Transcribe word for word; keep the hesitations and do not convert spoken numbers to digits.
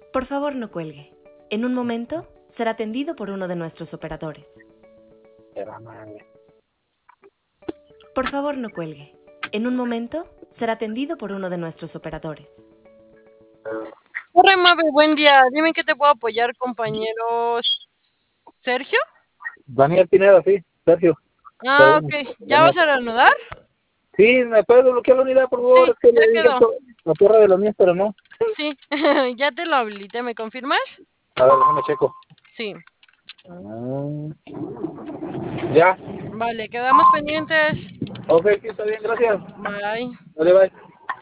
Por favor, no cuelgue. En un momento será atendido por uno de nuestros operadores. Por favor, no cuelgue. En un momento será atendido por uno de nuestros operadores. Hola, Mabe, buen día. Dime en qué te puedo apoyar, compañero Sergio. Daniel Pineda, sí, Sergio. Ah, Perdón, ok. ¿Ya Daniel. vas a reanudar? Sí, ¿me puedes desbloquear la unidad, por favor? Sí, Es que ya le dije quedó. to- la torre de los míos, pero no. Sí, ya te lo habilité. ¿Me confirmas? A ver, déjame checo. Sí. Ah, ya. Vale, quedamos pendientes. Ok, sí, está bien, gracias. Bye. Vale, bye.